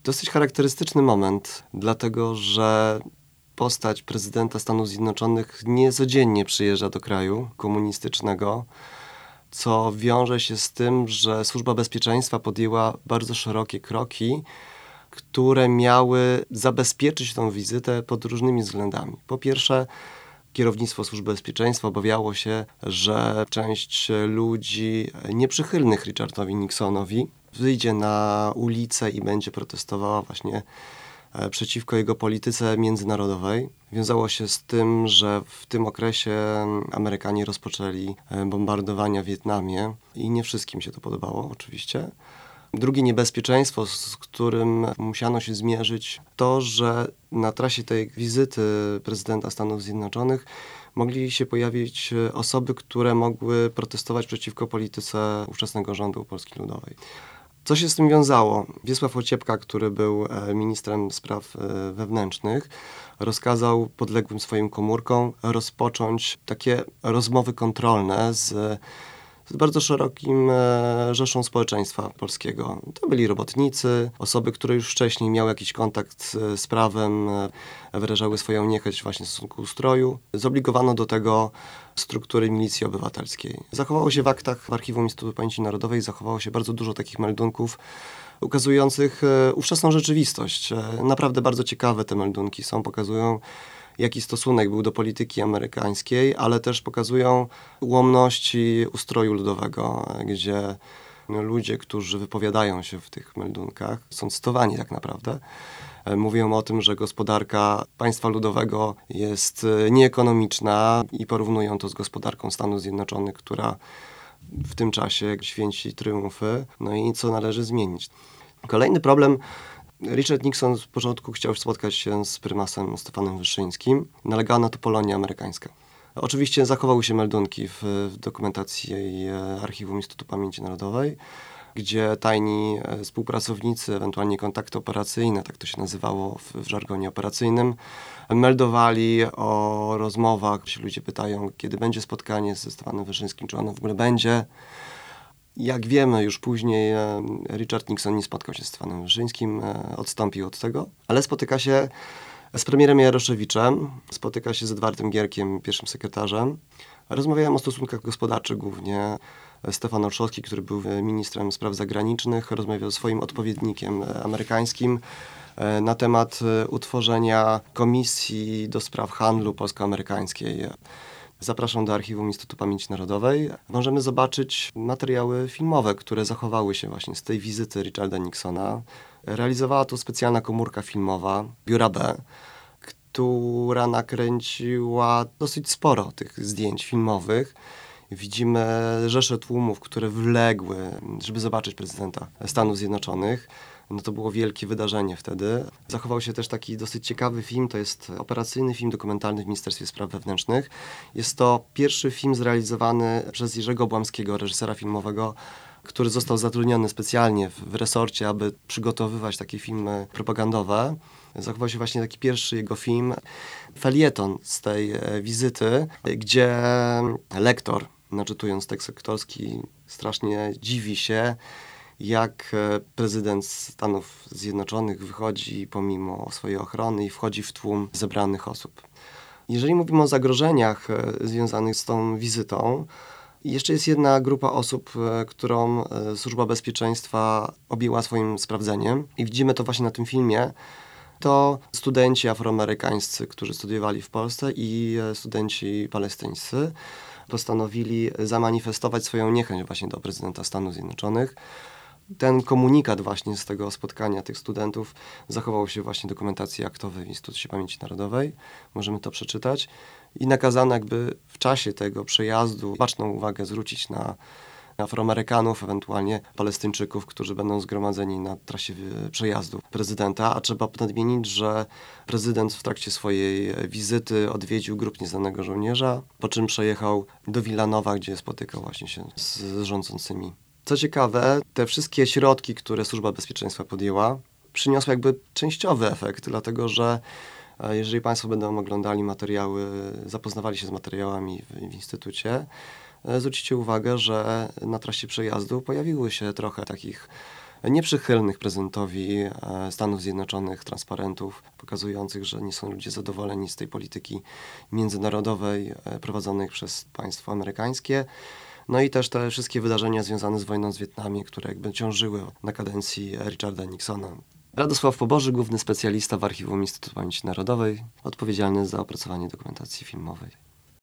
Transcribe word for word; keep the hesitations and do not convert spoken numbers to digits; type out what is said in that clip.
Dosyć charakterystyczny moment, dlatego że postać prezydenta Stanów Zjednoczonych niecodziennie przyjeżdża do kraju komunistycznego, co wiąże się z tym, że Służba Bezpieczeństwa podjęła bardzo szerokie kroki, które miały zabezpieczyć tę wizytę pod różnymi względami. Po pierwsze, kierownictwo Służby Bezpieczeństwa obawiało się, że część ludzi nieprzychylnych Richardowi Nixonowi wyjdzie na ulicę i będzie protestowała właśnie przeciwko jego polityce międzynarodowej. Wiązało się z tym, że w tym okresie Amerykanie rozpoczęli bombardowania w Wietnamie i nie wszystkim się to podobało oczywiście. Drugie niebezpieczeństwo, z którym musiano się zmierzyć, to, że na trasie tej wizyty prezydenta Stanów Zjednoczonych mogli się pojawić osoby, które mogły protestować przeciwko polityce ówczesnego rządu Polski Ludowej. Co się z tym wiązało? Wiesław Ociepka, który był ministrem spraw wewnętrznych, rozkazał podległym swoim komórkom rozpocząć takie rozmowy kontrolne z z bardzo szerokim e, rzeszą społeczeństwa polskiego. To byli robotnicy, osoby, które już wcześniej miały jakiś kontakt z, z prawem, e, wyrażały swoją niechęć właśnie w stosunku ustroju. Zobligowano do tego struktury milicji obywatelskiej. Zachowało się w aktach w Archiwum Instytutu Pamięci Narodowej, zachowało się bardzo dużo takich meldunków ukazujących e, ówczesną rzeczywistość. E, naprawdę bardzo ciekawe te meldunki są, pokazują jaki stosunek był do polityki amerykańskiej, ale też pokazują ułomności ustroju ludowego, gdzie ludzie, którzy wypowiadają się w tych meldunkach, są cytowani tak naprawdę, mówią o tym, że gospodarka państwa ludowego jest nieekonomiczna i porównują to z gospodarką Stanów Zjednoczonych, która w tym czasie święci triumfy, no i co należy zmienić. Kolejny problem. Richard Nixon z początku chciał spotkać się z prymasem Stefanem Wyszyńskim. Nalegała na to Polonia amerykańska. Oczywiście zachowały się meldunki w, w dokumentacji Archiwum Instytutu Pamięci Narodowej, gdzie tajni współpracownicy, ewentualnie kontakty operacyjne, tak to się nazywało w, w żargonie operacyjnym, meldowali o rozmowach. Ludzie pytają, kiedy będzie spotkanie ze Stefanem Wyszyńskim, czy ono w ogóle będzie. Jak wiemy, już później Richard Nixon nie spotkał się z Stefanem Wyszyńskim, odstąpił od tego, ale spotyka się z premierem Jaroszewiczem, spotyka się z Edwardem Gierkiem, pierwszym sekretarzem. Rozmawiałem o stosunkach gospodarczych głównie. Stefan Olszowski, który był ministrem spraw zagranicznych, rozmawiał ze swoim odpowiednikiem amerykańskim na temat utworzenia komisji do spraw handlu polsko-amerykańskiej. Zapraszam do Archiwum Instytutu Pamięci Narodowej. Możemy zobaczyć materiały filmowe, które zachowały się właśnie z tej wizyty Richarda Nixona. Realizowała to specjalna komórka filmowa Biura B, która nakręciła dosyć sporo tych zdjęć filmowych. Widzimy rzesze tłumów, które wległy, żeby zobaczyć prezydenta Stanów Zjednoczonych. No to było wielkie wydarzenie wtedy. Zachował się też taki dosyć ciekawy film, to jest operacyjny film dokumentalny w Ministerstwie Spraw Wewnętrznych. Jest to pierwszy film zrealizowany przez Jerzego Obłamskiego, reżysera filmowego, który został zatrudniony specjalnie w, w resorcie, aby przygotowywać takie filmy propagandowe. Zachował się właśnie taki pierwszy jego film, felieton z tej e, wizyty, gdzie lektor, naczytując tekst aktorski, strasznie dziwi się, jak prezydent Stanów Zjednoczonych wychodzi pomimo swojej ochrony i wchodzi w tłum zebranych osób. Jeżeli mówimy o zagrożeniach związanych z tą wizytą, jeszcze jest jedna grupa osób, którą Służba Bezpieczeństwa objęła swoim sprawdzeniem i widzimy to właśnie na tym filmie. To studenci afroamerykańscy, którzy studiowali w Polsce i studenci palestyńscy postanowili zamanifestować swoją niechęć właśnie do prezydenta Stanów Zjednoczonych. Ten komunikat właśnie z tego spotkania tych studentów zachował się właśnie w dokumentacji aktowej w Instytucie Pamięci Narodowej. Możemy to przeczytać. I nakazano jakby w czasie tego przejazdu baczną uwagę zwrócić na Afroamerykanów, ewentualnie Palestyńczyków, którzy będą zgromadzeni na trasie przejazdu prezydenta. A trzeba nadmienić, że prezydent w trakcie swojej wizyty odwiedził grup Nieznanego Żołnierza, po czym przejechał do Wilanowa, gdzie spotykał właśnie się z rządzącymi. Co ciekawe, te wszystkie środki, które Służba Bezpieczeństwa podjęła, przyniosły jakby częściowy efekt, dlatego że jeżeli Państwo będą oglądali materiały, zapoznawali się z materiałami w, w Instytucie, zwrócicie uwagę, że na trasie przejazdu pojawiły się trochę takich nieprzychylnych prezydentowi e, Stanów Zjednoczonych transparentów pokazujących, że nie są ludzie zadowoleni z tej polityki międzynarodowej e, prowadzonej przez państwo amerykańskie. No i też te wszystkie wydarzenia związane z wojną z Wietnamie, które jakby ciążyły na kadencji Richarda Nixona. Radosław Poboży, główny specjalista w Archiwum Instytutu Pamięci Narodowej, odpowiedzialny za opracowanie dokumentacji filmowej.